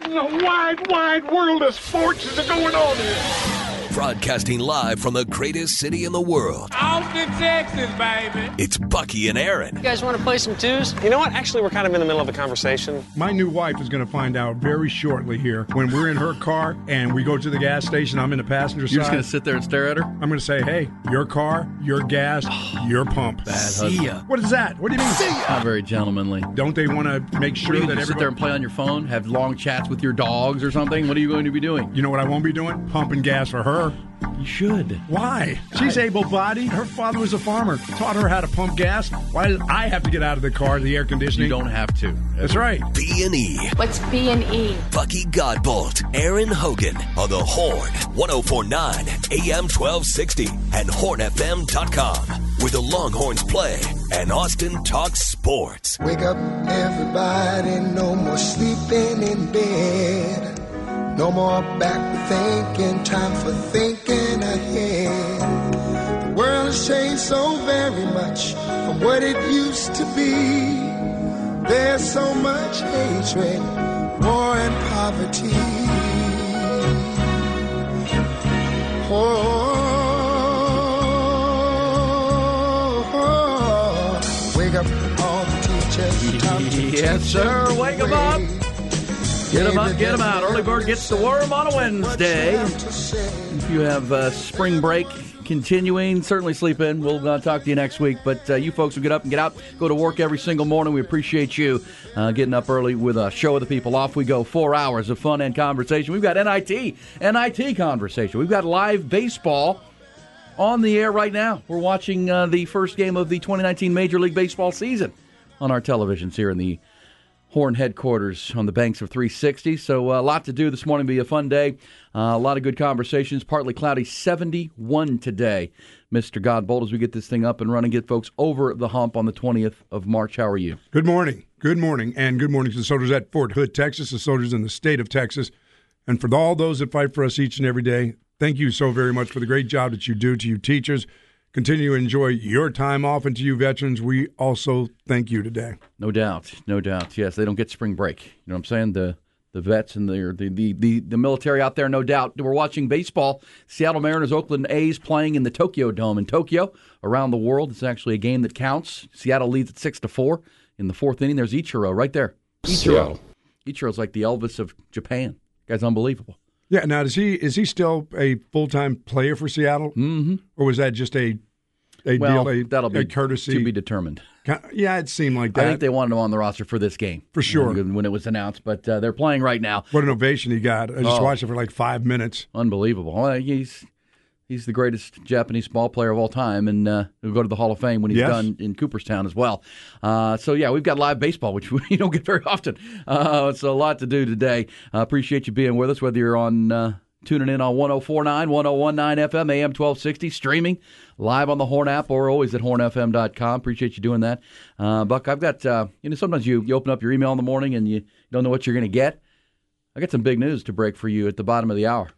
in the wide, wide world of sports is going on here? Broadcasting live from the greatest city in the world. Austin, Texas, baby. It's Bucky and Aaron. You guys want to play some twos? You know what? Actually, we're kind of in the middle of a conversation. My new wife is going to find out very shortly here when we're in her car and we go to the gas station. I'm in the passenger side. You're just going to sit there and stare at her? I'm going to say, hey, your car, your gas, your pump. Bad husband. What is that? What do you mean? See ya. Not very gentlemanly. Don't they want to make sure that everybody... sit there and play on your phone, have long chats with your dogs or something? What are you going to be doing? You know what I won't be doing? Pumping gas for her. You should. Why? She's able-bodied. Her father was a farmer. Taught her how to pump gas. Why did I have to get out of the car, the air conditioning? You don't have to. That's right. B&E. What's B&E? Bucky Godbolt, Aaron Hogan on the Horn, 104.9 AM 1260 and hornfm.com, where the Longhorns play and Austin talks sports. Wake up, everybody. No more sleeping in bed. No more back thinking, time for thinking ahead. The world has changed so very much from what it used to be. There's so much hatred, war and poverty. Wake up all the teachers. Yes, sir. Wake them up. Get them up, get them out. Early bird gets the worm on a Wednesday. If you have spring break continuing, certainly sleep in. We'll talk to you next week. But you folks who get up and get out, go to work every single morning. We appreciate you getting up early with a show of the people. Off we go. 4 hours of fun and conversation. We've got NIT conversation. We've got live baseball on the air right now. We're watching the first game of the 2019 Major League Baseball season on our televisions here in the Horn headquarters on the banks of 360. So a lot to do this morning. Be a fun day. A lot of good conversations. Partly cloudy, 71 today. Mr. Godbolt, as we get this thing up and running, get folks over the hump on the 20th of March. How are you? Good morning. Good morning. And good morning to the soldiers at Fort Hood, Texas, the soldiers in the state of Texas. And for all those that fight for us each and every day, thank you so very much for the great job that you do. To you teachers, continue to enjoy your time off, and to you veterans, we also thank you today. No doubt, no doubt. Yes, they don't get spring break. You know what I'm saying? The vets and the military out there, no doubt. We're watching baseball. Seattle Mariners, Oakland A's playing in the Tokyo Dome in Tokyo. Around the world, it's actually a game that counts. Seattle leads at 6-4 in the fourth inning. There's Ichiro right there. Ichiro's like the Elvis of Japan. Guy's unbelievable. Yeah. Now, is he still a full-time player for Seattle? Mm-hmm. Or was that just a deal, that'll be a courtesy to be determined? Yeah, it seemed like that. I think they wanted him on the roster for this game. For sure. When it was announced, but they're playing right now. What an ovation he got. I just watched it for like 5 minutes. Unbelievable. Well, he's the greatest Japanese ball player of all time, and he'll go to the Hall of Fame when he's done in Cooperstown as well. So, yeah, we've got live baseball, which we don't get very often. It's a lot to do today. Appreciate you being with us, whether you're on tuning in on 104.9, 101.9 FM, AM 1260, streaming live on the Horn app or always at hornfm.com. Appreciate you doing that. Buck, I've got, sometimes you open up your email in the morning and you don't know what you're going to get. I got some big news to break for you at the bottom of the hour.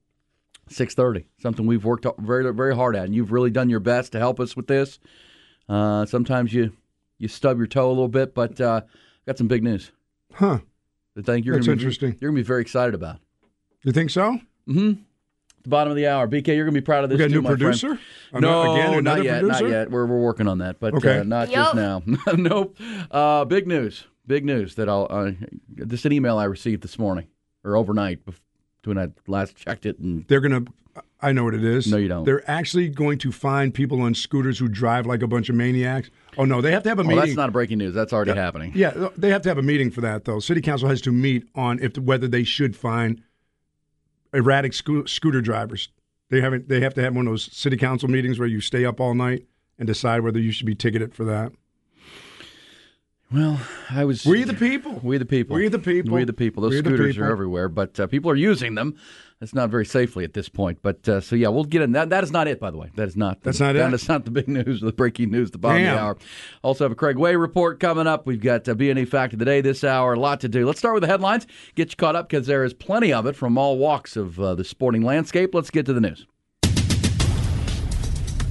6:30, something we've worked very, very hard at, and you've really done your best to help us with this. Sometimes you stub your toe a little bit, but got some big news. Huh. I think That's interesting. You're going to be very excited about. You think so? Mm-hmm. The bottom of the hour. BK, you're going to be proud of this, we got too, a new producer? No, not yet. Producer? Not yet. We're working on that, but okay. Not just now. Nope. Big news. Big news that just an email I received this morning, or overnight, when I last checked it. And they're going to, I know what it is. No, you don't. They're actually going to find people on scooters who drive like a bunch of maniacs. Oh, no, they have to have a meeting. That's not breaking news. That's already happening. Yeah, they have to have a meeting for that, though. City Council has to meet on whether they should fine erratic scooter drivers. They have to have one of those city council meetings where you stay up all night and decide whether you should be ticketed for that. Well, We the people. We the people. We the people. We the people. Those scooters are everywhere, but people are using them. It's not very safely at this point. But so yeah, we'll get in that. That is not it, by the way. That is not. That's not it. That is not the big news, the breaking news, the bottom of the hour. Also have a Craig Way report coming up. We've got B&E Fact of the Day this hour. A lot to do. Let's start with the headlines. Get you caught up because there is plenty of it from all walks of the sporting landscape. Let's get to the news.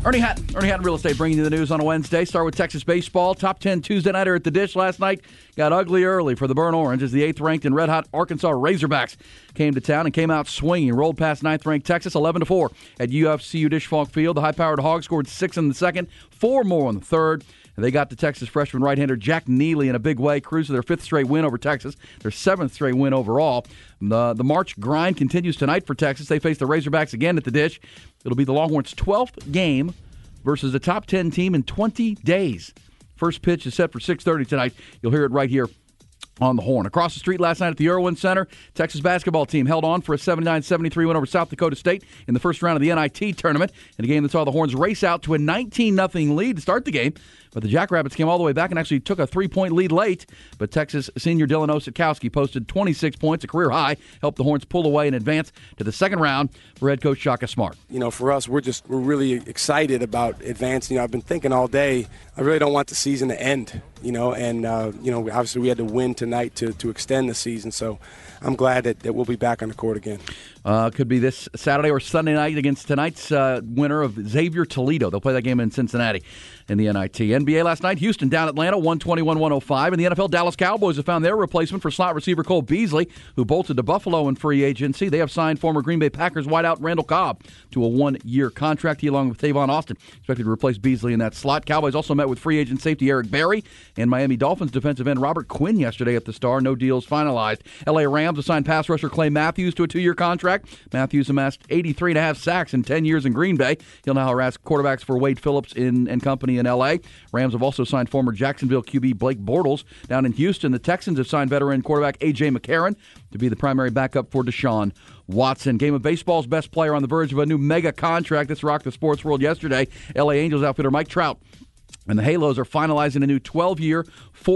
Ernie Hatton Real Estate bringing you the news on a Wednesday. Start with Texas baseball. Top 10 Tuesday nighter at the Dish last night got ugly early for the Burnt Orange as the 8th-ranked and red-hot Arkansas Razorbacks came to town and came out swinging. Rolled past 9th-ranked Texas 11-4 at UFCU Disch-Falk Field. The high-powered Hogs scored 6 in the second, 4 more in the third. And they got the Texas freshman right-hander Jack Neely in a big way, cruise to their 5th straight win over Texas, their 7th straight win overall. The March grind continues tonight for Texas. They face the Razorbacks again at the Dish. It'll be the Longhorns' 12th game versus a top 10 team in 20 days. First pitch is set for 6:30 tonight. You'll hear it right here on the Horn. Across the street last night at the Irwin Center, Texas basketball team held on for a 79-73 win over South Dakota State in the first round of the NIT tournament, in a game that saw the Horns race out to a 19-0 lead to start the game. But the Jackrabbits came all the way back and actually took a 3-point lead late. But Texas senior Dylan Osetkowski posted 26 points, a career high, helped the Horns pull away and advance to the second round for head coach Shaka Smart. You know, for us, we're really excited about advancing. You know, I've been thinking all day, I really don't want the season to end, you know, and, obviously we had to win tonight to extend the season. So I'm glad that we'll be back on the court again. Could be this Saturday or Sunday night against tonight's winner of Xavier Toledo. They'll play that game in Cincinnati in the NIT. NBA last night, Houston down Atlanta, 121-105. In the NFL, Dallas Cowboys have found their replacement for slot receiver Cole Beasley, who bolted to Buffalo in free agency. They have signed former Green Bay Packers wideout Randall Cobb to a 1-year contract. He, along with Tavon Austin, expected to replace Beasley in that slot. Cowboys also met with free agent safety Eric Berry and Miami Dolphins defensive end Robert Quinn yesterday at the Star. No deals finalized. L.A. Rams assigned pass rusher Clay Matthews to a 2-year contract. Matthews amassed 83.5 sacks in 10 years in Green Bay. He'll now harass quarterbacks for Wade Phillips and company in L.A. Rams have also signed former Jacksonville QB Blake Bortles. Down in Houston, the Texans have signed veteran quarterback A.J. McCarron to be the primary backup for Deshaun Watson. Game of Baseball's best player on the verge of a new mega contract that's rocked the sports world yesterday. L.A. Angels outfitter Mike Trout and the Halos are finalizing a new 12-year,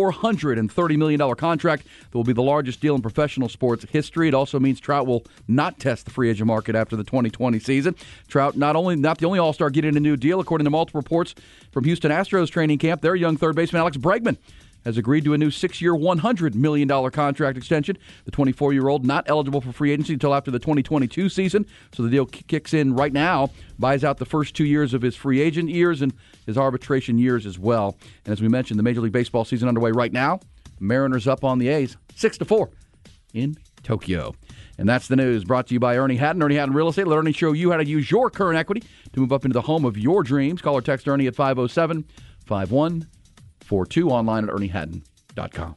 $430 million contract that will be the largest deal in professional sports history. It also means Trout will not test the free agent market after the 2020 season. Trout not the only All-Star getting a new deal. According to multiple reports from Houston Astros training camp, their young third baseman Alex Bregman has agreed to a new 6-year, $100 million contract extension. The 24-year-old not eligible for free agency until after the 2022 season, so the deal kicks in right now, buys out the first 2 years of his free agent years and his arbitration years as well. And as we mentioned, the Major League Baseball season underway right now. Mariners up on the A's 6-4 in Tokyo. And that's the news brought to you by Ernie Hatton. Ernie Hatton Real Estate. Let Ernie show you how to use your current equity to move up into the home of your dreams. Call or text Ernie at 507-5142, online at erniehatton.com.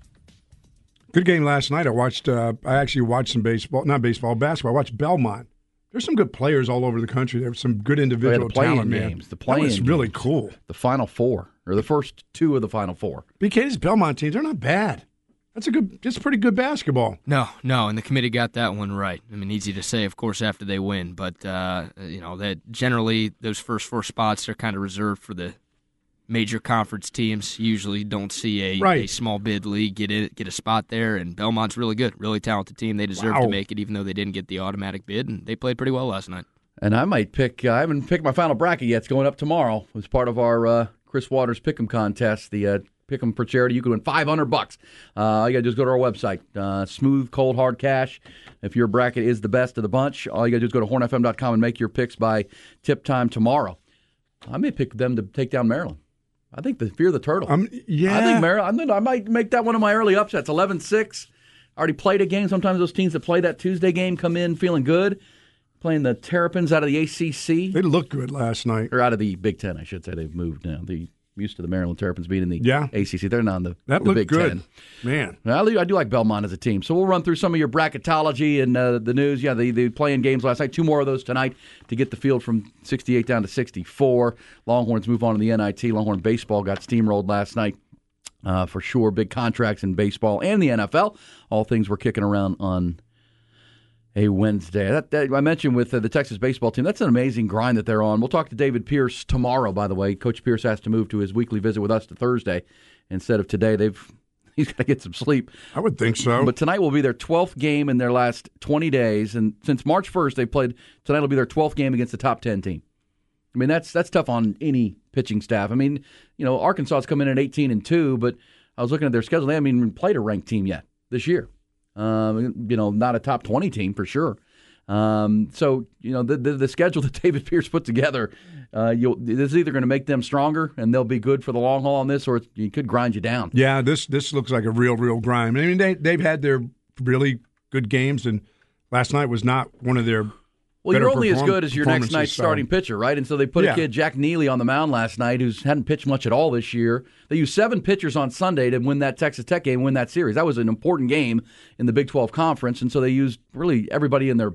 Good game last night. I actually watched some basketball. I watched Belmont. There's some good players all over the country. There was some good individual talent, man. The playing games. That was really cool. The Final Four, or the first 2 of the Final Four. BK's Belmont teams, they're not bad. It's pretty good basketball. No, and the committee got that one right. I mean, easy to say, of course, after they win, but that generally those first 4 spots are kind of reserved for the major conference teams. Usually don't see a small bid league get a spot there, and Belmont's really good, really talented team. They deserve to make it, even though they didn't get the automatic bid, and they played pretty well last night. And I might I haven't picked my final bracket yet. It's going up tomorrow. It was part of our Chris Waters Pick'em contest, the Pick'em for charity. You can win $500. All you got to do is go to our website, smooth, cold, hard cash. If your bracket is the best of the bunch, all you got to do is go to hornfm.com and make your picks by tip time tomorrow. I may pick them to take down Maryland. I think the Fear the Turtle. Yeah. I think Maryland. I might make that one of my early upsets. 11-6. I already played a game. Sometimes those teams that play that Tuesday game come in feeling good. Playing the Terrapins out of the ACC. They looked good last night. Or out of the Big Ten, I should say. They've moved now. Used to the Maryland Terrapins being in the ACC. They're now in the Big good. Ten. Man. I do like Belmont as a team. So we'll run through some of your bracketology and the news. Yeah, they playing games last night. 2 more of those tonight to get the field from 68 down to 64. Longhorns move on to the NIT. Longhorn baseball got steamrolled last night. For sure, big contracts in baseball and the NFL. All things were kicking around on a Wednesday. That I mentioned with the Texas baseball team, that's an amazing grind that they're on. We'll talk to David Pierce tomorrow, by the way. Coach Pierce has to move to his weekly visit with us to Thursday instead of today. He's got to get some sleep. I would think so. But tonight will be their 12th game in their last 20 days. And since March 1st, they played. Tonight will be their 12th game against the top 10 team. I mean, that's tough on any pitching staff. I mean, Arkansas has come in at 18-2, but I was looking at their schedule. They haven't even played a ranked team yet this year. Not a top 20 team for sure. So, the schedule that David Pierce put together, this is either going to make them stronger and they'll be good for the long haul on this, or it could grind you down. Yeah, this looks like a real grind. I mean, they've had their really good games, and last night was not one of their Well, you're only as good as your next night's starting pitcher, right? And so they put Yeah. a kid, Jack Neely, on the mound last night who hadn't pitched much at all this year. They used 7 pitchers on Sunday to win that Texas Tech game, win that series. That was an important game in the Big 12 Conference, and so they used really everybody in their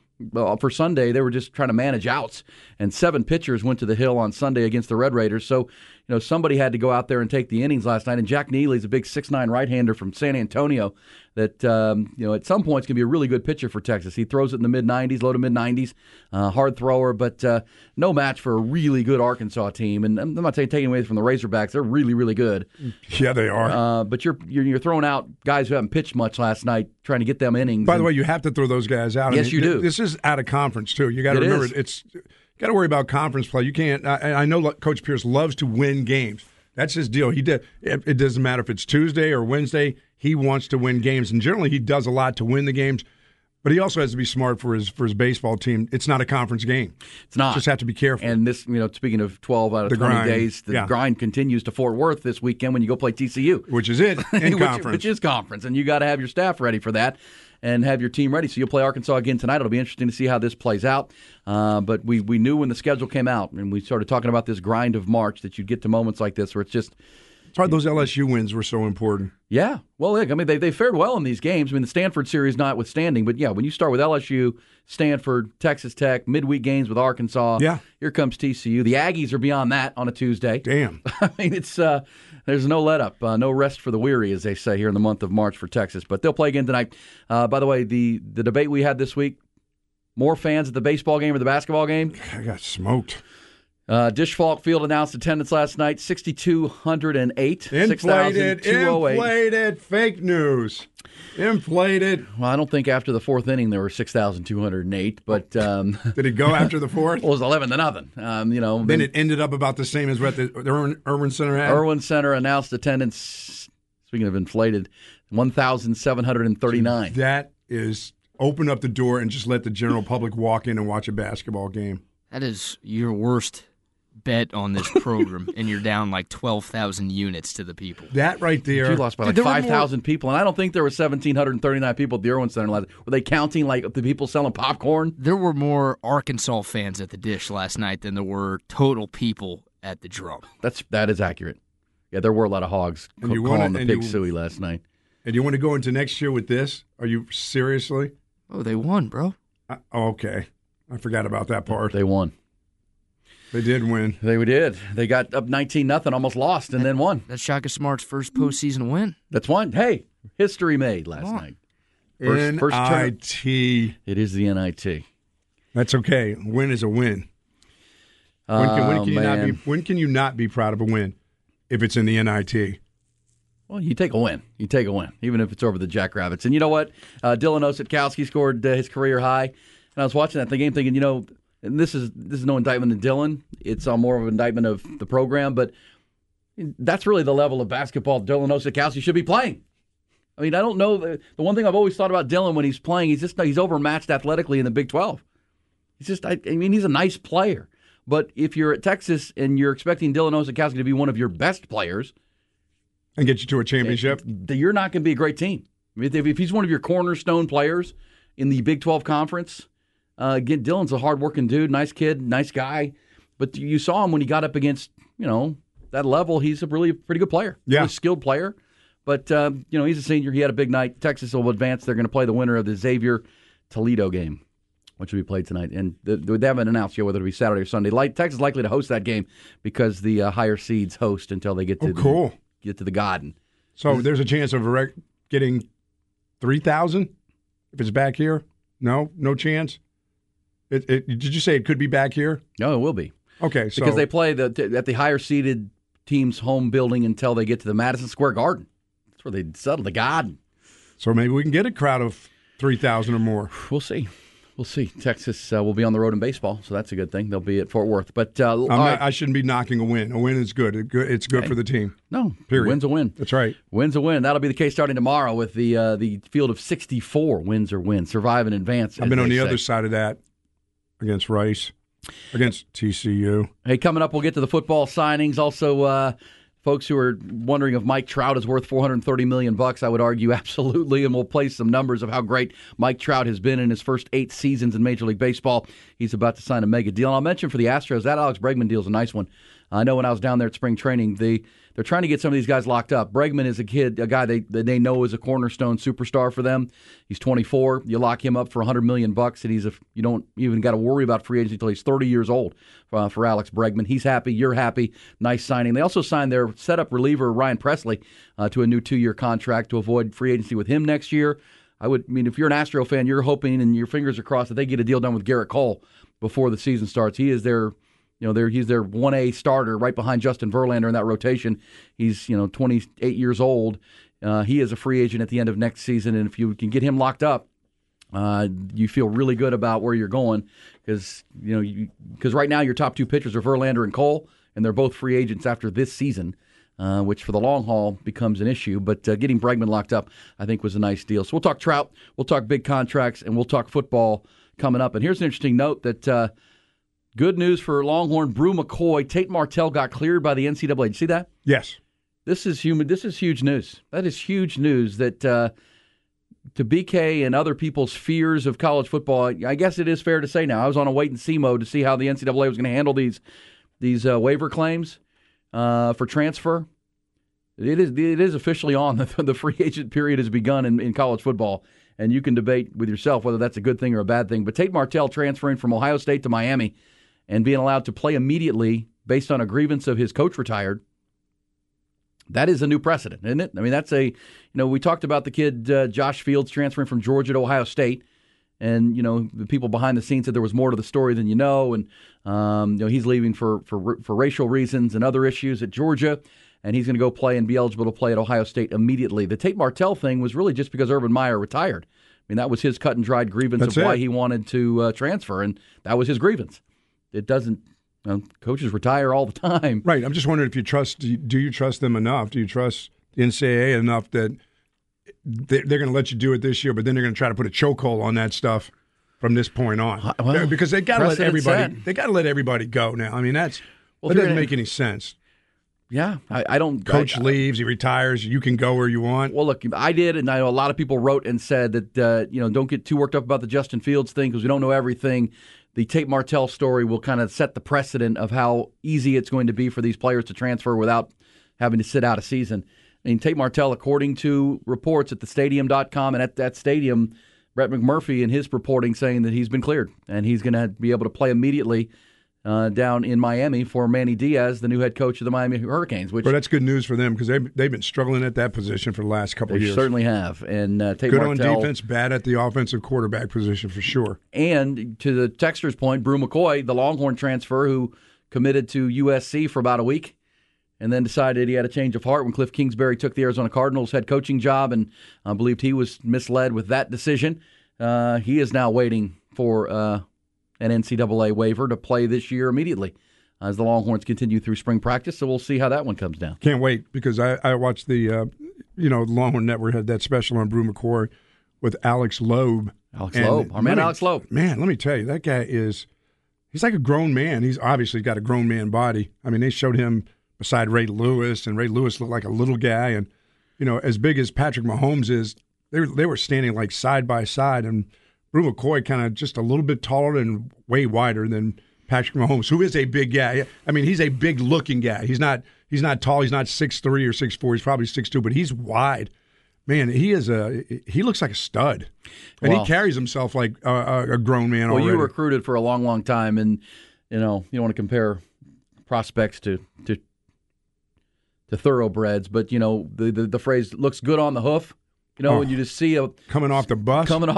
for Sunday. They were just trying to manage outs, and 7 pitchers went to the hill on Sunday against the Red Raiders. So, somebody had to go out there and take the innings last night, and Jack Neely's a big 6'9" right-hander from San Antonio that, at some point is going to be a really good pitcher for Texas. He throws it in the mid-90s, low to mid-90s, hard thrower, but no match for a really good Arkansas team. And I'm not taking away from the Razorbacks. They're really, really good. Yeah, they are. But you're throwing out guys who haven't pitched much last night, trying to get them innings. By the way, you have to throw those guys out. Yes, you do. This is out of conference, too. You got to remember, it's got to worry about conference play. You can't. I know Coach Pierce loves to win games. That's his deal. It doesn't matter if it's Tuesday or Wednesday. He wants to win games, and generally he does a lot to win the games. But he also has to be smart for his baseball team. It's not a conference game. It's not. Just have to be careful. And this, speaking of 12 out of 20 grind. days, the grind continues to Fort Worth this weekend when you go play TCU. Which is it in conference. Which is conference, and you got to have your staff ready for that and have your team ready. So you'll play Arkansas again tonight. It'll be interesting to see how this plays out. But we knew when the schedule came out, and we started talking about this grind of March, that you'd get to moments like this where it's just... That's why those LSU wins were so important. Yeah. Well, look, I mean, they fared well in these games. I mean, the Stanford series notwithstanding. But, yeah, when you start with LSU, Stanford, Texas Tech, midweek games with Arkansas, here comes TCU. The Aggies are beyond that on a Tuesday. Damn. I mean, it's there's no let-up, no rest for the weary, as they say here in the month of March for Texas. But they'll play again tonight. By the way, the debate we had this week, more fans at the baseball game or the basketball game? I got smoked. Dish Falk Field announced attendance last night, 6,208. Inflated, fake news. Inflated. Well, I don't think after the 4th inning there were 6,208, but... Did it go after the 4th? Well, it was 11-0. Then it ended up about the same as what the Irwin Center had? Irwin Center announced attendance, speaking of inflated, 1,739. That is... Open up the door and just let the general public walk in and watch a basketball game. That is your worst bet on this program, and you're down like 12,000 units to the people. That right there. You lost by like 5,000 people, and I don't think there were 1,739 people at the Irwin Center last night. Were they counting like the people selling popcorn? There were more Arkansas fans at the Dish last night than there were total people at the Drum. That is accurate. Yeah, there were a lot of hogs calling the pig suey last night. And you want to go into next year with this? Are you seriously? Oh, they won, bro. Okay. I forgot about that part. They won. They did win. They did. They got up 19-0, almost lost, and then won. That's Shaka Smart's first postseason win. That's one. Hey, history made last night. First NIT. It is the NIT. That's okay. A win is a win. When can you not be proud of a win if it's in the NIT? Well, you take a win. You take a win, even if it's over the Jackrabbits. And you know what? Dylan Osetkowski scored his career high. And I was watching that game thinking, and this is no indictment of Dylan. It's more of an indictment of the program. But that's really the level of basketball Dylan Osetkowski should be playing. I mean, I don't know. The one thing I've always thought about Dylan when he's playing, he's overmatched athletically in the Big 12. He's a nice player. But if you're at Texas and you're expecting Dylan Osetkowski to be one of your best players, and get you to a championship, you're not going to be a great team. If he's one of your cornerstone players in the Big 12 Conference, again, Dylan's a hard-working dude, nice kid, nice guy. But you saw him when he got up against, that level. He's a really pretty good player, really skilled player. But, he's a senior. He had a big night. Texas will advance. They're going to play the winner of the Xavier-Toledo game, which will be played tonight. And they haven't announced yet whether it'll be Saturday or Sunday. Texas is likely to host that game because the higher seeds host until they get to get to the Garden. So there's a chance of getting 3,000 if it's back here? No chance? Did you say it could be back here? No, it will be. Okay, so because they play at the higher seeded team's home building until they get to the Madison Square Garden. That's where they settle the Garden. So maybe we can get a crowd of 3,000 or more. We'll see. We'll see. Texas will be on the road in baseball, so that's a good thing. They'll be at Fort Worth. But I shouldn't be knocking a win. A win is good. It's good for the team. No, period. Win's a win. That's right. Win's a win. That'll be the case starting tomorrow with the field of 64 wins or wins. Survive and advance. I've been on the other side of that against Rice, against TCU. Hey, coming up, we'll get to the football signings. Also, folks who are wondering if Mike Trout is worth $430 million, I would argue absolutely, and we'll play some numbers of how great Mike Trout has been in his first 8 seasons in Major League Baseball. He's about to sign a mega deal. And I'll mention for the Astros, that Alex Bregman deal is a nice one. I know when I was down there at spring training, they're trying to get some of these guys locked up. Bregman is a guy they know is a cornerstone superstar for them. He's 24. You lock him up for $100 million, and you don't even got to worry about free agency until he's 30 years old for Alex Bregman. He's happy. You're happy. Nice signing. They also signed their setup reliever, Ryan Presley, to a new 2-year contract to avoid free agency with him next year. If you're an Astro fan, you're hoping and your fingers are crossed that they get a deal done with Garrett Cole before the season starts. He is he's their 1A starter right behind Justin Verlander in that rotation. He's 28 years old. He is a free agent at the end of next season, and if you can get him locked up, you feel really good about where you're going because right now your top 2 pitchers are Verlander and Cole, and they're both free agents after this season, which for the long haul becomes an issue. But getting Bregman locked up, I think, was a nice deal. So we'll talk Trout, we'll talk big contracts, and we'll talk football coming up. And here's an interesting note that. Good news for Longhorn Brew McCoy. Tate Martell got cleared by the NCAA. Did you see that? Yes. This is huge news. That is huge news that to BK and other people's fears of college football, I guess it is fair to say now, I was on a wait-and-see mode to see how the NCAA was going to handle these waiver claims for transfer. It is officially on. The free agent period has begun in college football, and you can debate with yourself whether that's a good thing or a bad thing. But Tate Martell transferring from Ohio State to Miami and being allowed to play immediately based on a grievance of his coach retired, that is a new precedent, isn't it? I mean, that's we talked about the kid Josh Fields transferring from Georgia to Ohio State, and the people behind the scenes said there was more to the story than and he's leaving for racial reasons and other issues at Georgia, and he's going to go play and be eligible to play at Ohio State immediately. The Tate Martell thing was really just because Urban Meyer retired. I mean, that was his cut and dried grievance why he wanted to transfer, and that was his grievance. It doesn't. Coaches retire all the time. Right. I'm just wondering if you trust. Do you trust them enough? Do you trust the NCAA enough that they're going to let you do it this year, but then they're going to try to put a chokehold on that stuff from this point on? Well, because they got to let everybody. They got to let everybody go now. I mean, that doesn't make any sense. Yeah, I don't. Coach leaves, he retires. You can go where you want. Well, look, I did, and I know a lot of people wrote and said that don't get too worked up about the Justin Fields thing because we don't know everything. The Tate Martell story will kind of set the precedent of how easy it's going to be for these players to transfer without having to sit out a season. I mean, Tate Martell, according to reports at thestadium.com and at that stadium, Brett McMurphy in his reporting saying that he's been cleared and he's going to be able to play immediately down in Miami for Manny Diaz, the new head coach of the Miami Hurricanes. Well, that's good news for them because they've been struggling at that position for the last couple of years. They certainly have. And Tate good Martell, on defense, bad at the offensive quarterback position for sure. And to the texter's point, Brew McCoy, the Longhorn transfer who committed to USC for about a week and then decided he had a change of heart when Cliff Kingsbury took the Arizona Cardinals head coaching job and believed he was misled with that decision. He is now waiting for an NCAA waiver to play this year immediately as the Longhorns continue through spring practice. So we'll see how that one comes down. Can't wait because I watched the Longhorn Network had that special on Brew McCoy with Alex Loeb. Alex Loeb. Man, let me tell you, that guy he's like a grown man. He's obviously got a grown man body. I mean, they showed him beside Ray Lewis, and Ray Lewis looked like a little guy. And, as big as Patrick Mahomes is, they were standing like side by side, and Brew McCoy kind of just a little bit taller and way wider than Patrick Mahomes, who is a big guy. I mean, he's a big-looking guy. He's not tall. He's not 6'3" or 6'4". He's probably 6'2", but he's wide. Man, he looks like a stud, and he carries himself like a grown man already. Well, you recruited for a long, long time, and you don't want to compare prospects to thoroughbreds, but the phrase "looks good on the hoof." When you just see coming off the bus. Brew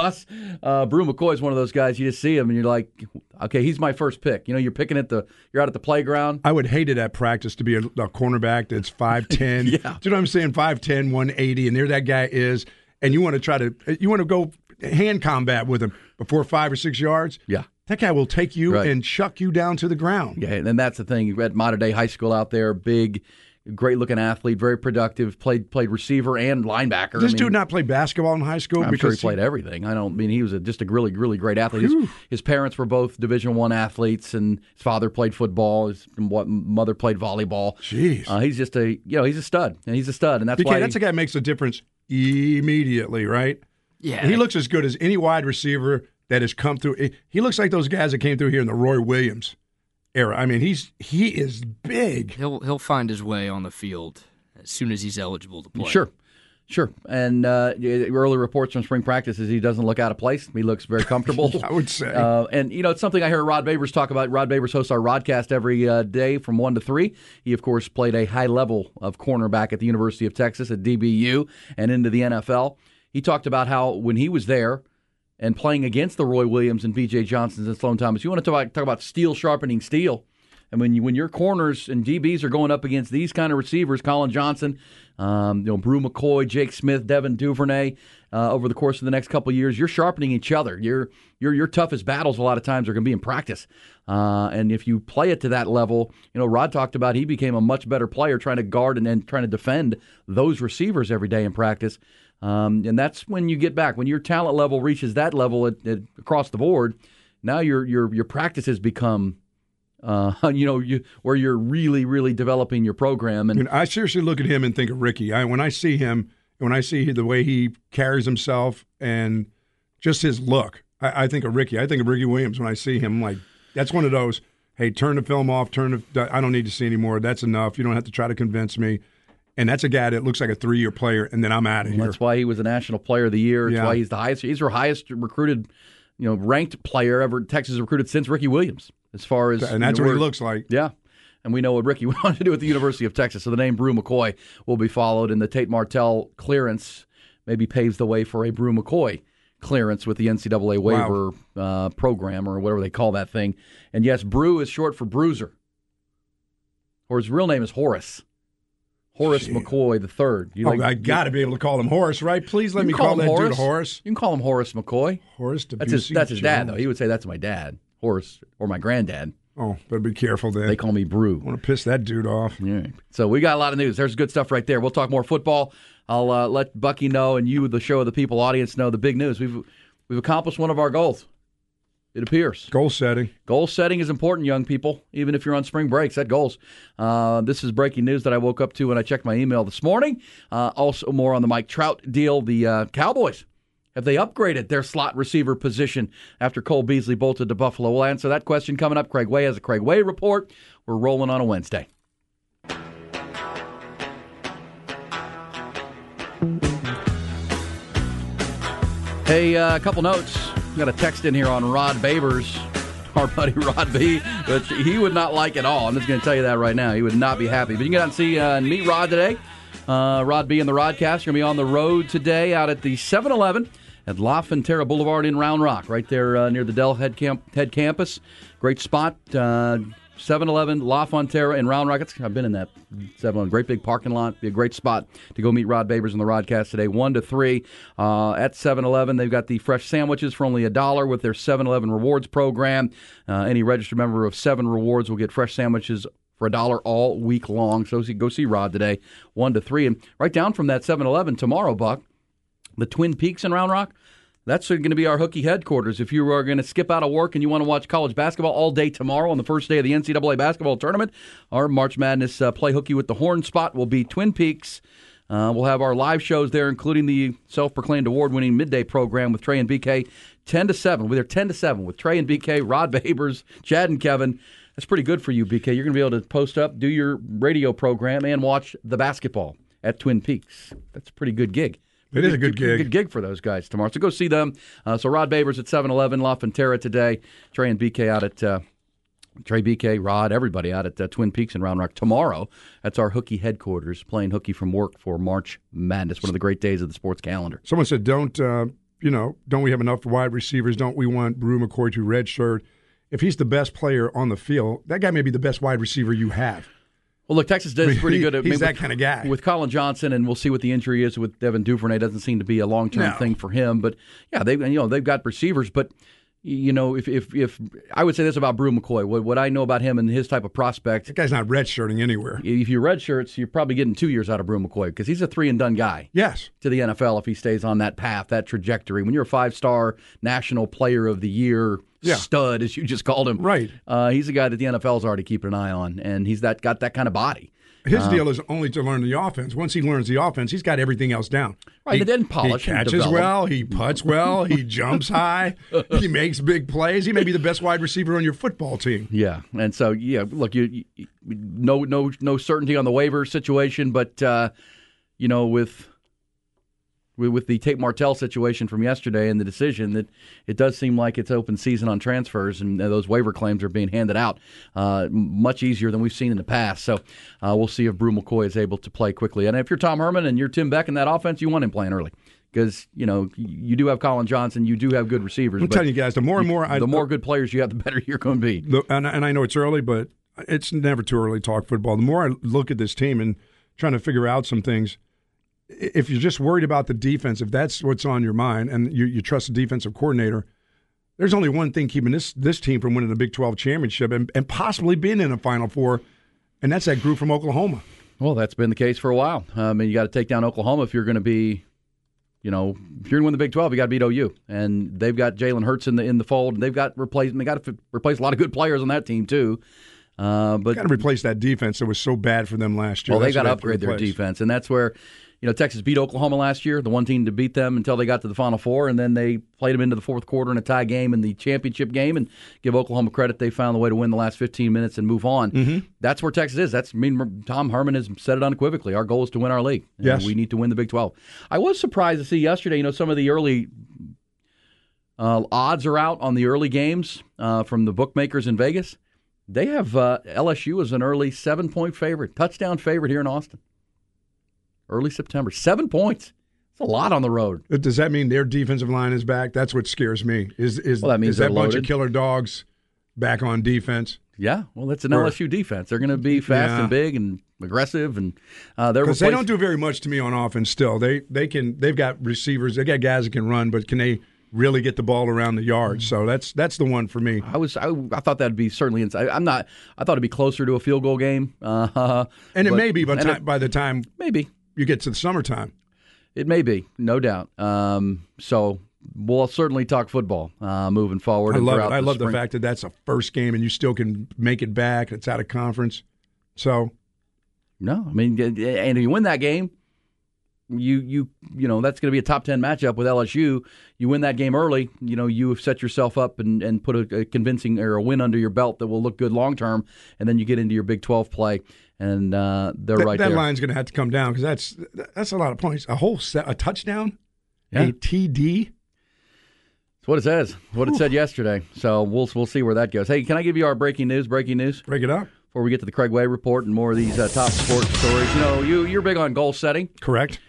McCoy is one of those guys. You just see him, and you're like, okay, he's my first pick. You're you're out at the playground. I would hate it at practice to be a cornerback that's 5'10". Yeah. Do you know what I'm saying? 5'10", 180, and there that guy is, and you want to go hand combat with him. before 5 or 6 yards, that guy will take you and chuck you down to the ground. Yeah, and that's the thing. You read Mater Dei High School out there, big, great-looking athlete, very productive, played receiver and linebacker. This dude not play basketball in high school? I'm sure he played everything. He was just a really, really great athlete. His parents were both Division I athletes, and his father played football. His mother played volleyball. Jeez. He's just he's a stud, and that's why that's a guy that makes a difference immediately, right? Yeah. And he looks as good as any wide receiver that has come through. He looks like those guys that came through here in the Roy Williams era. I mean, he is big. He'll find his way on the field as soon as he's eligible to play. Sure. And early reports from spring practice is he doesn't look out of place. He looks very comfortable. I would say. And, it's something I hear Rod Babers talk about. Rod Babers hosts our Rodcast every day from 1 to 3. He, of course, played a high level of cornerback at the University of Texas at DBU and into the NFL. He talked about how when he was there and playing against the Roy Williams and B.J. Johnsons and Sloan Thomas, you want to talk about steel sharpening steel. And when your corners and DBs are going up against these kind of receivers, Colin Johnson, Brew McCoy, Jake Smith, Devin Duvernay, over the course of the next couple of years, you're sharpening each other. Your toughest battles a lot of times are going to be in practice. And if you play it to that level, Rod talked about he became a much better player trying to guard and trying to defend those receivers every day in practice. And that's when you get back. When your talent level reaches that level across the board, now your practices become where you're really, really developing your program. And I seriously look at him and think of Ricky. When I see him, when I see the way he carries himself and just his look, I think of Ricky. I think of Ricky Williams when I see him. I'm like, that's one of those, hey, turn the film off, I don't need to see anymore. That's enough. You don't have to try to convince me. And that's a guy that looks like a 3-year player, and then I'm out of here. That's why he was a National Player of the Year. That's why he's the highest. He's our highest recruited, ranked player ever Texas has recruited since Ricky Williams. As far as and that's what he looks like. Yeah, and we know what Ricky went on to do at the University of Texas. So the name Brew McCoy will be followed, and the Tate Martell clearance maybe paves the way for a Brew McCoy clearance with the NCAA waiver program or whatever they call that thing. And yes, Brew is short for Bruiser, or his real name is Horace. Horace McCoy III. I got to be able to call him Horace, right? Please let me call that dude Horace. You can call him Horace McCoy. Horace Debussy. That's his dad, though. He would say that's my dad, Horace, or my granddad. Oh, better be careful then. They call me Brew. I want to piss that dude off. Yeah. So we got a lot of news. There's good stuff right there. We'll talk more football. I'll let Bucky know and you, the Show of the People audience, know the big news. We've accomplished one of our goals. It appears. Goal setting. Goal setting is important, young people, even if you're on spring break. Set goals. This is breaking news that I woke up to when I checked my email this morning. Also more on the Mike Trout deal. The Cowboys, have they upgraded their slot receiver position after Cole Beasley bolted to Buffalo? We'll answer that question coming up. Craig Way has a Craig Way report. We're rolling on a Wednesday. Hey, a couple notes. Got a text in here on Rod Babers, our buddy Rod B, but he would not like it all. I'm just going to tell you that right now. He would not be happy. But you can get out and see and meet Rod today. Rod B and the Rodcast are going to be on the road today out at the 7-Eleven at La Frontera Boulevard in Round Rock, right there near the Dell head campus. Great spot. 7-Eleven, La Frontera in Round Rock. I've been in that 7-Eleven. Great big parking lot. Be a great spot to go meet Rod Babers and the Rodcast today, 1 to 3 at 7-Eleven. They've got the fresh sandwiches for only $1 with their 7-Eleven Rewards program. Any registered member of 7 Rewards will get fresh sandwiches for $1 all week long. So go see Rod today, 1 to 3. And right down from that 7-Eleven tomorrow, Buck, the Twin Peaks in Round Rock. That's going to be our Hokie headquarters. If you are going to skip out of work and you want to watch college basketball all day tomorrow on the first day of the NCAA basketball tournament, our March Madness Play Hookie with the Horn spot will be Twin Peaks. We'll have our live shows there, including the self-proclaimed award-winning midday program with Trey and BK, 10 to 7. We're there 10 to 7 with Trey and BK, Rod Babers, Chad and Kevin. That's pretty good for you, BK. You're going to be able to post up, do your radio program, and watch the basketball at Twin Peaks. That's a pretty good gig. It is a good gig. Good gig for those guys tomorrow. So go see them. So Rod Babers at 7-Eleven, La Frontera today. Trey and BK out at Trey, BK, Rod, everybody out at Twin Peaks in Round Rock tomorrow. That's our Hokie headquarters, playing hooky from work for March Madness, one of the great days of the sports calendar. Someone said, don't we have enough wide receivers? Don't we want Brew McCoy to redshirt? If he's the best player on the field, that guy may be the best wide receiver you have. Well, look, Texas is pretty good. He's that kind of guy. With Colin Johnson, and we'll see what the injury is with Devin Duvernay. Doesn't seem to be a long-term thing for him. But yeah, they've got receivers. But if I would say this about Brew McCoy, what I know about him and his type of prospect, that guy's not redshirting anywhere. If you redshirts, you're probably getting 2 years out of Brew McCoy because he's a 3-and-done guy. Yes, to the NFL if he stays on that path, that trajectory. When you're a 5-star National Player of the Year. Yeah. Stud, as you just called him. Right. He's a guy that the NFL's already keeping an eye on, and he's got that kind of body. His deal is only to learn the offense. Once he learns the offense, he's got everything else down. Right, and then polish. He catches well, he putts well, he jumps high, he makes big plays. He may be the best wide receiver on your football team. Yeah, and so look, you no certainty on the waiver situation, but with the Tate Martell situation from yesterday and the decision, that it does seem like it's open season on transfers, and those waiver claims are being handed out much easier than we've seen in the past. So we'll see if Brew McCoy is able to play quickly. And if you're Tom Herman and you're Tim Beck in that offense, you want him playing early because you do have Colin Johnson, you do have good receivers. I'm telling you guys, the more good players you have, the better you're going to be. And I know it's early, but it's never too early to talk football. The more I look at this team and trying to figure out some things, if you're just worried about the defense, if that's what's on your mind, and you trust the defensive coordinator, there's only one thing keeping this team from winning the Big 12 championship and possibly being in a Final Four, and that's that group from Oklahoma. Well, that's been the case for a while. You got to take down Oklahoma if you're going to be, if you're going to win the Big 12, you got to beat OU, and they've got Jalen Hurts in the fold, and they got to replace a lot of good players on that team too. But got to replace that defense that was so bad for them last year. Well, they got to upgrade their defense, and that's where. Texas beat Oklahoma last year, the one team to beat them until they got to the Final Four, and then they played them into the fourth quarter in a tie game in the championship game, and give Oklahoma credit. They found the way to win the last 15 minutes and move on. Mm-hmm. That's where Texas is. Tom Herman has said it unequivocally. Our goal is to win our league. Yes. We need to win the Big 12. I was surprised to see yesterday, some of the early odds are out on the early games from the bookmakers in Vegas. They have LSU as an early 7-point favorite, touchdown favorite here in Austin. Early September, 7 points. It's a lot on the road. Does that mean their defensive line is back? That's what scares me. That means that bunch of killer dogs back on defense? Yeah, well, it's an LSU defense. They're going to be fast and big and aggressive, and because they don't do very much to me on offense. Still, they've got receivers, they got guys that can run, but can they really get the ball around the yard? So that's the one for me. I thought that'd be certainly inside. I thought it'd be closer to a field goal game, and it may be, but by the time maybe. You get to the summertime. It may be, no doubt. So we'll certainly talk football moving forward. I love it. I love the fact that that's a first game and you still can make it back. It's out of conference. So, no, and if you win that game, you that's going to be a top 10 matchup with LSU. You win that game early, you have set yourself up and put a convincing or a win under your belt that will look good long term, and then you get into your Big 12 play. And they're right there. That line's going to have to come down because that's a lot of points. A touchdown, a TD. That's what it says. What it said yesterday. So we'll see where that goes. Hey, can I give you our breaking news? Break it up. Before we get to the Craig Way report and more of these top sports stories. You're big on goal setting. Correct.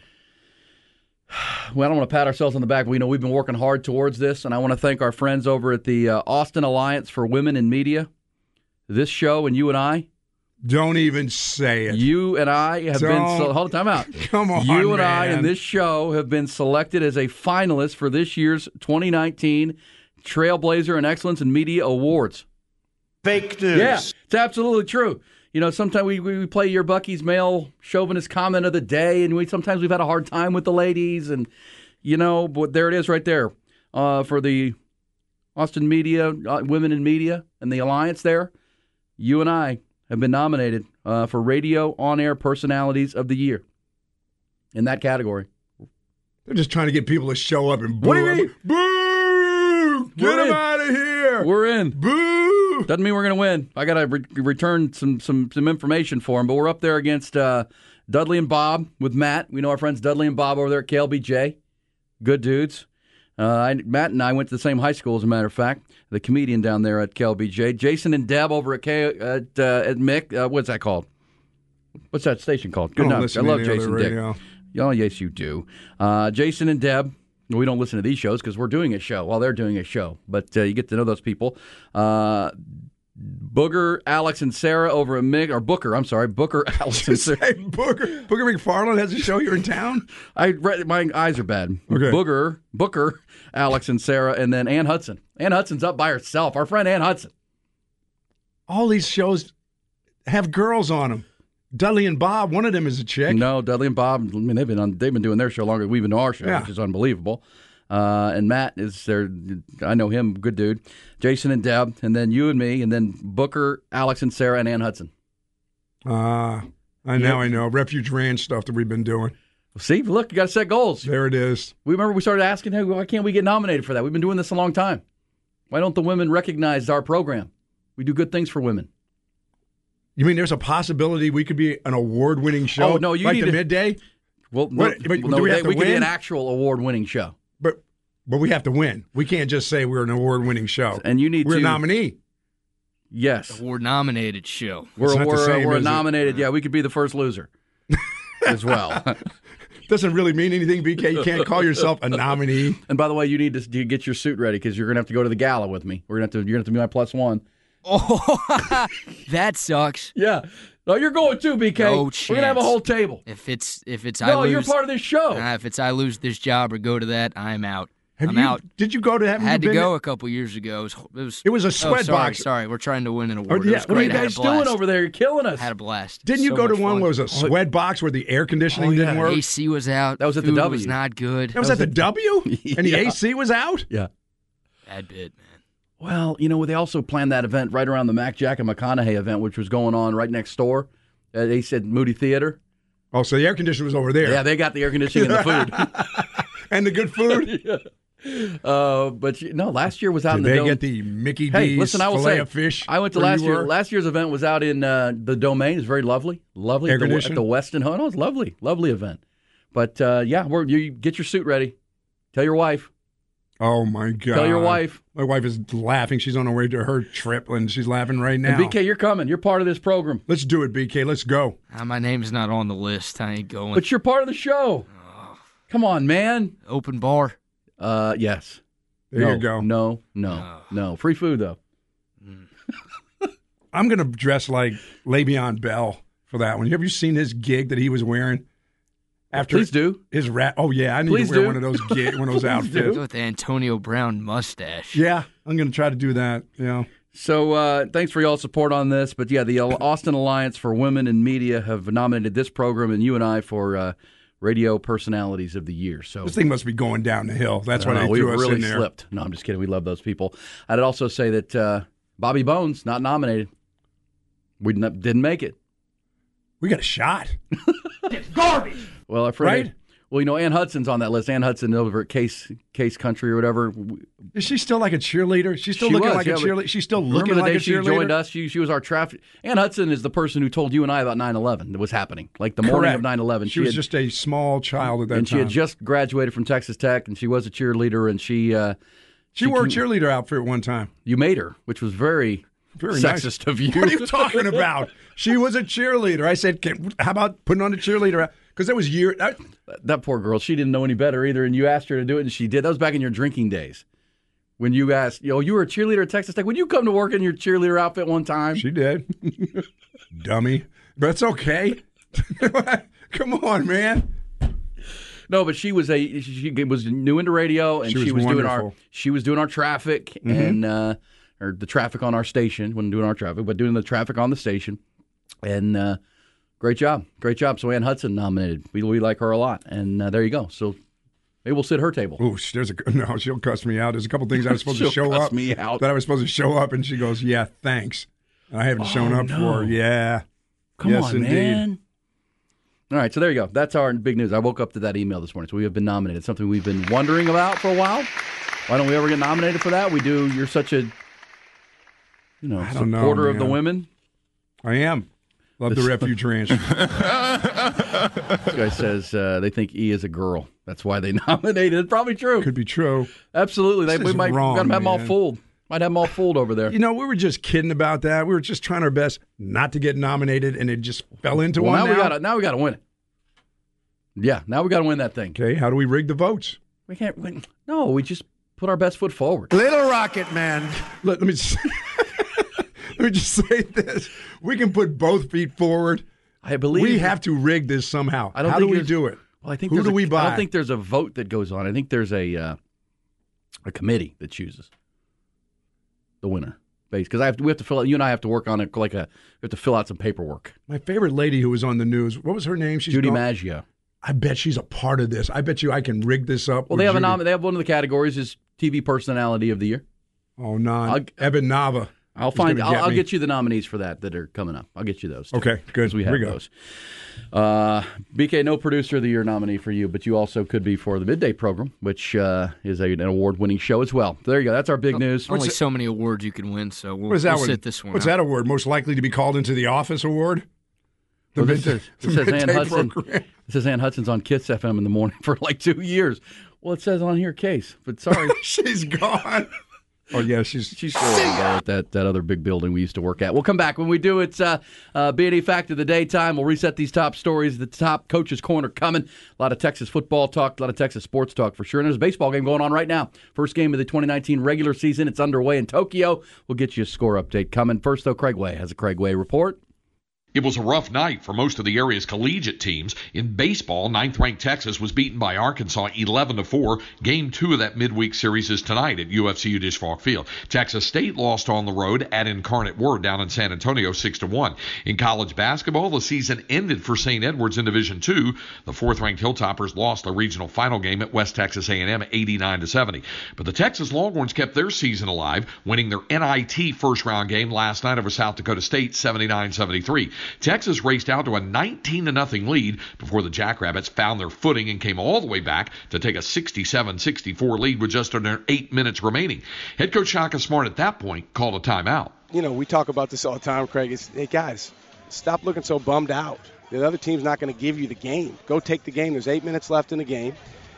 Well, I don't want to pat ourselves on the back. We've been working hard towards this, and I want to thank our friends over at the Austin Alliance for Women in Media. This show and you and I. Don't even say it. You and I have been... hold on, time out. Come on, You and man. I in this show have been selected as a finalist for this year's 2019 Trailblazer and Excellence in Media Awards. Fake news. Yeah, it's absolutely true. Sometimes we play your Bucky's male chauvinist comment of the day, and sometimes we've had a hard time with the ladies, and, but there it is right there for the Austin Media, Women in Media, and the Alliance there. You and I have been nominated for Radio On-Air Personalities of the Year in that category. They're just trying to get people to show up and boo. What do you mean? Boo! Get them out of here! We're in. Boo! Doesn't mean we're going to win. I got to return some information for them, but we're up there against Dudley and Bob with Matt. We know our friends Dudley and Bob over there at KLBJ. Good dudes. Matt and I went to the same high school, as a matter of fact. The comedian down there at KLBJ. Jason and Deb over at Mick. What's that called? What's that station called? Good enough. I love Jason and Deb. Oh, yes, you do. Jason and Deb. We don't listen to these shows because we're doing a show while they're doing a show. But you get to know those people. Booger, Alex, and Sarah over at Booker, Alex, and Sarah. Hey, Booger McFarland has a show here in town? My eyes are bad. Okay. Booker, Alex, and Sarah, and then Ann Hudson. Ann Hudson's up by herself. Our friend Ann Hudson. All these shows have girls on them. Dudley and Bob, one of them is a chick. No, Dudley and Bob, I mean, they've been doing their show longer than we've been doing our show, which is unbelievable. And Matt is there. I know him, good dude. Jason and Deb, and then you and me, and then Booker, Alex, and Sarah, and Ann Hudson. I know. Refuge Ranch stuff that we've been doing. See, look, you got to set goals. There it is. We started asking, hey, why can't we get nominated for that? We've been doing this a long time. Why don't the women recognize our program? We do good things for women. You mean there's a possibility we could be an award-winning show? Oh, no, you like need the midday? Well, do we have to we could be win? an actual award-winning show. But we have to win. We can't just say we're an award-winning show. And we're a nominee. Yes. Award-nominated show. We're nominated. Yeah, we could be the first loser as well. Doesn't really mean anything, BK. You can't call yourself a nominee. And by the way, you need to get your suit ready because you're going to have to go to the gala with me. You're going to have to be my +1. Oh, that sucks. Yeah. No, you're going too, BK. No We're chance. going to have a whole table. If it's No, you're part of this show. If it's I lose this job or go to that, I'm out. I'm out. Did you go to that? I had to go a couple years ago. It was a sweat box. Sorry, we're trying to win an award. Yeah. What are you guys doing over there? You're killing us. I had a blast. Didn't you go to one where it was a sweat box where the air conditioning didn't work? AC was out. That was at Food the W. was not good. That was at the W? And the AC was out? Yeah. Bad bit, man. Well, they also planned that event right around the Mac Jack and McConaughey event, which was going on right next door. They said Moody Theater. Oh, so the air conditioner was over there. Yeah, they got the air conditioning and the food. And the good food? Yeah. But last year was out in the Did they Dome. get the Mickey D's Hey, listen, I will fillet say, of fish? I went to last year. Last year's event was out in the Domain. It was very lovely. Lovely Air at conditioned? the Westin Hotel. It was lovely. Lovely event. But, you get your suit ready. Tell your wife. Oh, my God. Tell your wife. My wife is laughing. She's on her way to her trip, and she's laughing right now. And BK, you're coming. You're part of this program. Let's do it, BK. Let's go. My name's not on the list. I ain't going. But you're part of the show. Come on, man. Open bar. Yes. There you go. No. Free food, though. I'm going to dress like Le'Veon Bell for that one. Have you seen his gig that he was wearing? Please do. His rat. Oh, yeah. I need Please to wear do. one of those one of those outfits. With the Antonio Brown mustache. Yeah. I'm going to try to do that. Yeah. So thanks for y'all's support on this. But, yeah, the Austin Alliance for Women in Media have nominated this program and you and I for Radio Personalities of the Year. So this thing must be going down the hill. That's why they we threw us really in there. slipped. No, I'm just kidding. We love those people. I'd also say that Bobby Bones, not nominated. We didn't make it. We got a shot. It's garbage. Well, I've heard Right? Well, Ann Hudson's on that list. Ann Hudson over at Case Country or whatever. Is she still like a cheerleader? She's still looking like a cheerleader. She's still looking Remember the like day a cheerleader. she joined us? She was our traffic. Ann Hudson is the person who told you and I about 9/11 that was happening. Like the morning of 9/11. She was just a small child at that time. And she had just graduated from Texas Tech, and she was a cheerleader, and she wore a cheerleader outfit at one time. You made her, which was very sexist nice of you. What are you talking about? She was a cheerleader. I said, how about putting on a cheerleader? Because that was years. That poor girl, she didn't know any better either, and you asked her to do it, and she did. That was back in your drinking days. When you asked, you were a cheerleader at Texas Tech. Would you come to work in your cheerleader outfit one time? She did. Dummy. But it's okay. Come on, man. No, but she was new into radio, and she was doing our traffic and or the traffic on our station. Wasn't doing our traffic, but doing the traffic on the station. And great job. So Ann Hudson nominated. We like her a lot, and there you go. So maybe we'll sit at her table. Ooh, no, she'll cuss me out. There's a couple things I was supposed to show up. That I was supposed to show up, and she goes, "Yeah, thanks." I haven't shown up for. Yeah. Come on, indeed. man. All right, so there you go. That's our big news. I woke up to that email this morning, so we have been nominated. Something we've been wondering about for a while. Why don't we ever get nominated for that? We do. You're such a supporter of the women. I am. Love the Refuge Ranch. This guy says they think E is a girl. That's why they nominated. It's probably true. Could be true. Absolutely. We might have them all fooled. Might have them all fooled over there. We were just kidding about that. We were just trying our best not to get nominated, and it just fell into one. Now we got to win it. Yeah, now we got to win that thing. Okay, how do we rig the votes? We can't win. No, we just put our best foot forward. Little Rocket Man. Let me Let me just say this. We can put both feet forward. I believe we have to rig this somehow. I don't How think do we there's- do it? Well, I think Who do we buy? I don't think there's a vote that goes on. I think there's a committee that chooses the winner. Because we have to fill out. You and I have to work on it we have to fill out some paperwork. My favorite lady who was on the news. What was her name? She's Judy gone. Maggio. I bet she's a part of this. I bet you I can rig this up. Well, they have they have one of the categories is TV Personality of the Year. Oh, no. Evan Nava. I'll get you the nominees for that are coming up. I'll get you those. Too, okay, good. We have those. BK, no Producer of the Year nominee for you, but you also could be for the Midday Program, which is an award-winning show as well. There you go. That's our big news. Only so many awards you can win, so we'll sit this one What's out. that award? Most likely to be called into the office award? This says Ann Hudson. It says Ann Hudson's on Kiss FM in the morning for like 2 years. Well, it says on here Case, but sorry. She's gone. Oh, yeah, she's still at that other big building we used to work at. We'll come back. When we do, it's B&E Fact of the Day time. We'll reset these top stories. The top Coach's Corner coming. A lot of Texas football talk, a lot of Texas sports talk for sure. And there's a baseball game going on right now. First game of the 2019 regular season. It's underway in Tokyo. We'll get you a score update coming. First, though, Craig Way has a Craig Way report. It was a rough night for most of the area's collegiate teams. In baseball, 9th-ranked Texas was beaten by Arkansas 11-4. Game 2 of that midweek series is tonight at UFCU Disch-Falk Field. Texas State lost on the road at Incarnate Word down in San Antonio 6-1. In college basketball, the season ended for St. Edwards in Division II. The 4th-ranked Hilltoppers lost the regional final game at West Texas A&M 89-70. But the Texas Longhorns kept their season alive, winning their NIT first-round game last night over South Dakota State 79-73. Texas raced out to a 19-0 lead before the Jackrabbits found their footing and came all the way back to take a 67-64 lead with just under 8 minutes remaining. Head coach Shaka Smart at that point called a timeout. You know, we talk about this all the time, Craig. Hey, guys, stop looking so bummed out. The other team's not going to give you the game. Go take the game. There's 8 minutes left in the game.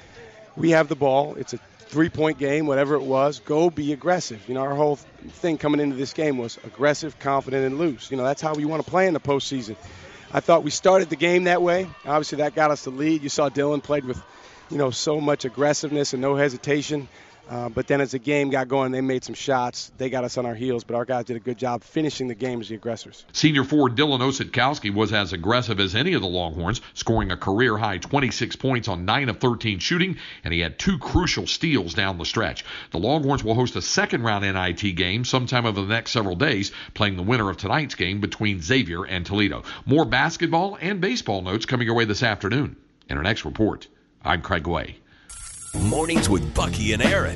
We have the ball. It's a 3-point game, whatever it was. Go be aggressive. You know, our whole thing coming into this game was aggressive, confident, and loose. You know, that's how we want to play in the postseason. I thought we started the game that way. Obviously, that got us the lead. You saw Dylan played with, so much aggressiveness and no hesitation. But then as the game got going, they made some shots. They got us on our heels, but our guys did a good job finishing the game as the aggressors. Senior forward Dylan Ositkowski was as aggressive as any of the Longhorns, scoring a career-high 26 points on 9 of 13 shooting, and he had 2 crucial steals down the stretch. The Longhorns will host a second-round NIT game sometime over the next several days, playing the winner of tonight's game between Xavier and Toledo. More basketball and baseball notes coming your way this afternoon. In our next report, I'm Craig Way. Mornings with Bucky and Aaron.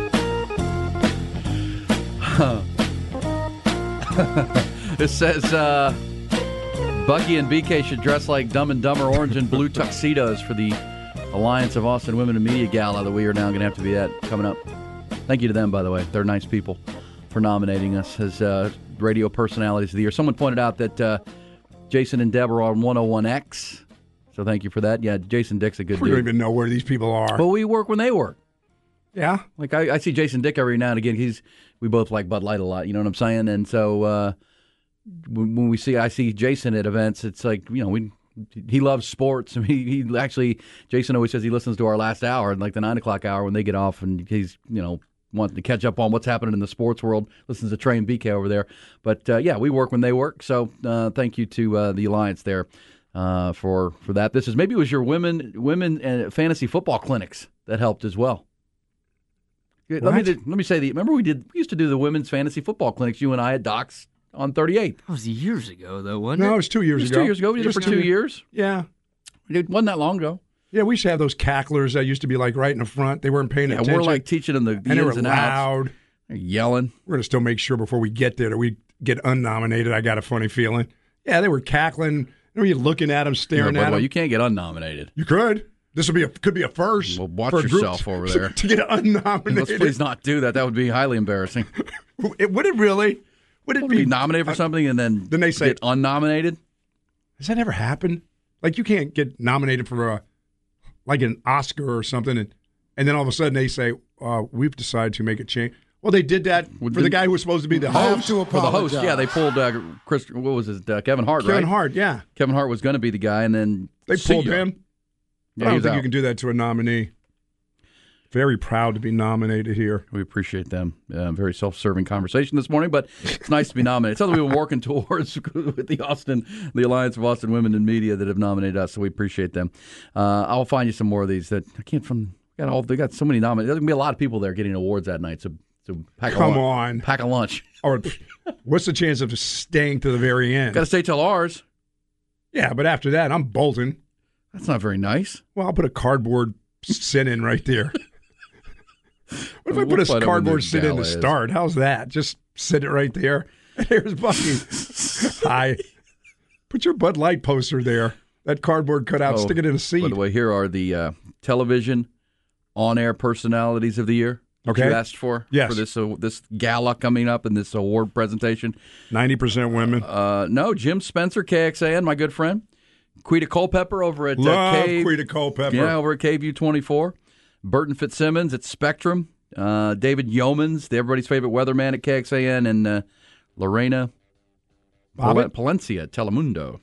It says Bucky and BK should dress like Dumb and Dumber orange and blue tuxedos for the Alliance of Austin Women in Media Gala that we are now going to have to be at coming up. Thank you to them, by the way. They're nice people for nominating us as radio personalities of the year. Someone pointed out that Jason and Deb are on 101X. So thank you for that. Yeah, Jason Dick's a good dude. We don't even know where these people are. Well, we work when they work. Yeah. Like I see Jason Dick every now and again. We both like Bud Light a lot. You know what I'm saying? And so when I see Jason at events, it's like, he loves sports. I mean, he actually, Jason always says he listens to our last hour, like the 9 o'clock hour when they get off, and he's, wanting to catch up on what's happening in the sports world. Listens to Trey and BK over there. But yeah, we work when they work. So thank you to the Alliance there. For that. Maybe it was your women and fantasy football clinics that helped as well. Let me say remember we used to do the women's fantasy football clinics, you and I at Doc's on 38. That was years ago though, wasn't it? No, it was 2 years ago. 2 years ago. We did it for 2 years. Yeah. It wasn't that long ago. Yeah, we used to have those cacklers that used to be like right in the front. They weren't paying attention. We're like teaching them the ins and they were and loud. outs. They're yelling. We're going to still make sure before we get there that we get unnominated. I got a funny feeling. Yeah, they were cackling. Were you looking at them, staring at them? You can't get unnominated. You could. This could be a first. Well, watch yourself over there. To get unnominated. Let's please not do that. That would be highly embarrassing. Would it really? Would it be nominated for something and then they say get unnominated? Has that ever happened? Like you can't get nominated for an Oscar or something, and then all of a sudden they say we've decided to make a change. Well, they did that for the guy who was supposed to be the host. For the host, yeah, they pulled Kevin Hart, right? Kevin Hart, yeah. Kevin Hart was going to be the guy, and then they pulled him. Yeah, I don't think you can do that to a nominee. Very proud to be nominated here. We appreciate them. Very self-serving conversation this morning, but it's nice to be nominated. It's something we've been working towards with the Alliance of Austin Women in Media that have nominated us, so we appreciate them. I'll find you some more of these that I can't from. They got so many nominations. There's going to be a lot of people there getting awards that night, so pack a lunch. Or what's the chance of staying to the very end? Got to stay till ours. Yeah, but after that, I'm bolting. That's not very nice. Well, I'll put a cardboard sit-in right there. What if I put a cardboard sit-in to start? How's that? Just sit it right there. There's Bucky. Hi. Put your Bud Light poster there. That cardboard cutout, stick it in a seat. By the way, here are the television on-air personalities of the year. Okay. You asked for? Yes. For this gala coming up and this award presentation. 90% women. No, Jim Spencer, KXAN, my good friend. Quita Culpepper over at Love Cave. Quita Culpepper. Yeah, over at KVU 24. Burton Fitzsimmons at Spectrum. David Yeomans, everybody's favorite weatherman at KXAN. And Lorena Palencia at Telemundo.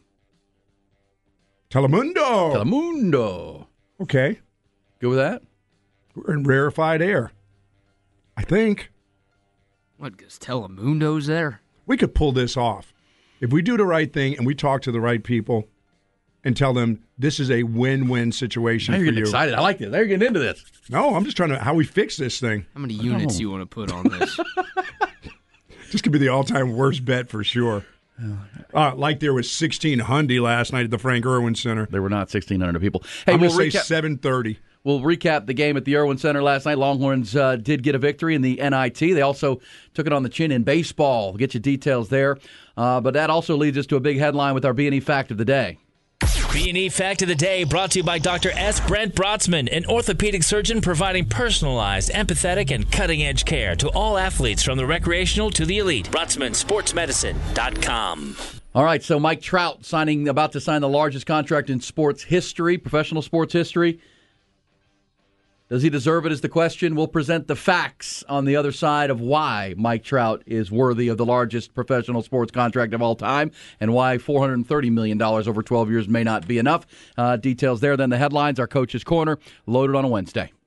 Telemundo. Okay. Good with that? We're in rarefied air. I think. What, because Telemundo's there? We could pull this off. If we do the right thing and we talk to the right people and tell them this is a win-win situation now for you're you. getting excited. I like this. Now you're getting into this. No, I'm just trying to how we fix this thing. How many units you want to put on this? This could be the all-time worst bet for sure. Like there was 1,600 last night at the Frank Irwin Center. There were not 1,600 people. Hey, I'm going to say 7:30. We'll recap the game at the Irwin Center last night. Longhorns did get a victory in the NIT. They also took it on the chin in baseball. We'll get you details there. But that also leads us to a big headline with our B&E Fact of the Day. B&E Fact of the Day brought to you by Dr. S. Brent Brotzman, an orthopedic surgeon providing personalized, empathetic, and cutting-edge care to all athletes from the recreational to the elite. BrotzmanSportsMedicine.com. All right, so Mike Trout about to sign the largest contract in sports history, professional sports history. Does he deserve it is the question. We'll present the facts on the other side of why Mike Trout is worthy of the largest professional sports contract of all time and why $430 million over 12 years may not be enough. Details there, then the headlines, our Coach's Corner, loaded on a Wednesday.